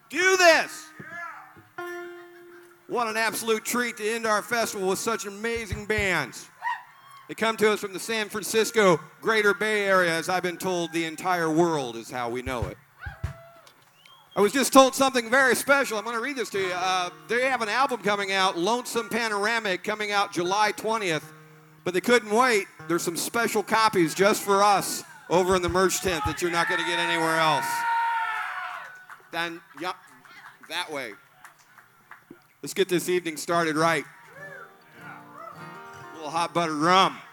Do this! What an absolute treat to end our festival with such amazing bands. They come to us from the San Francisco Greater Bay Area. As I've been told, the entire world is how we know it. I was just told something very special. I'm going to read this to you. They have an album coming out, Lonesome Panoramic, coming out July 20th, but they couldn't wait. There's some special copies just for us over in the merch tent that you're not going to get anywhere else. Then, yep, that way. Let's get this evening started right. A little hot buttered rum.